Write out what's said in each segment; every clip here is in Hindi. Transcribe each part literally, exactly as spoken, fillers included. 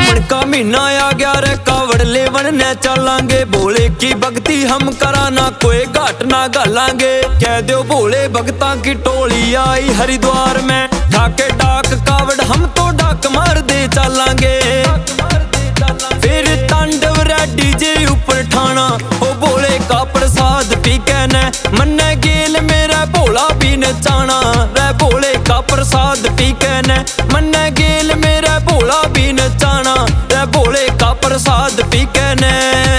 सावन का महीना आ गया रे, कावड़ लेवन ने चलांगे। भोले की भक्ति हम कराना, कोई घाट ना गालांगे। कह दो भोले भक्ता की टोली आई हरिद्वार में, ढाके डाक कावड़ हम तो डाक मार दे चलांगे। फिर तांडव रे डीजे ऊपर ठाना, ओ भोले का प्रसाद पी के ने मन गेल मेरा भोला भी नचाना। रे भोले का प्रसाद पी के ने मन गेल मेरा भोला भी नचाना। रे भोले का प्रसाद पी के ने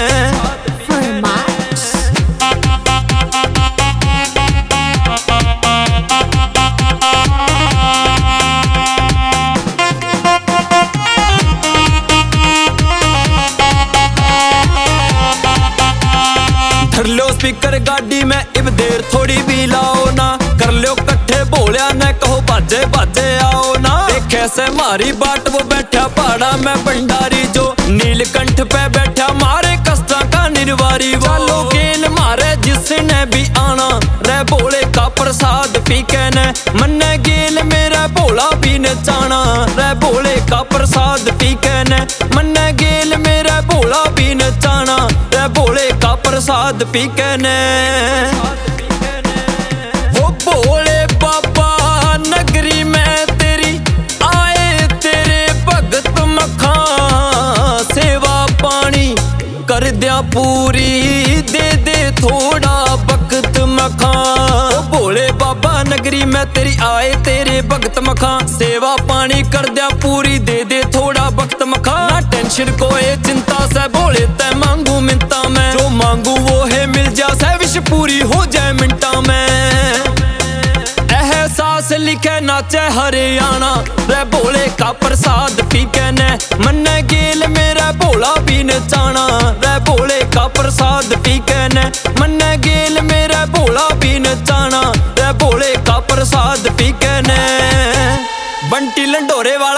धर लो स्पीकर गाड़ी में इब देर थोड़ी भी लाओ ना। कर लो कट्ठे भोलिया ने कहो बाजे बाजे आओ ना। देखे से मारी बाट वो बैठा पहाड़ा में भंडारी, जो नीलकंठ पे बैठा मारे कष्टा का निर्वारी। वालो गेल मारे जिसने भी आना, रे भोले का प्रसाद पी के ने मन गेल मेरा भोला भी नचाना। रे भोले का प्रसाद पी के ने मन गेल मेरा भोला भी नचाना। रे भोले का प्रसाद पी के ने वो भोले बाबा नगरी में तेरी आए तेरे भगत मखा। सेवा पानी कर दिया पूरी, दे दे थोड़ा वक्त मखा। वो भोले बाबा नगरी में तेरी आए तेरे भगत मखा। सेवा पानी कर दिया पूरी, दे दे थोड़ा वक्त मखा। ना टेंशन कोई चिंता से भोले ते मांगू मिंता में, जो मांगू वो है मिल जा से विश पूरी हो जाए मिंटा में। एहसास लिखे नाचे हरियाणा, रे भोले का प्रसाद पी के ने मन गेल मेरा भोला भी नचाना। रे भोले का प्रसाद पी के ने मन गेल मेरा भोला भी नचाना। रे भोले का प्रसाद पी के ने बंटी लंडोरे वाला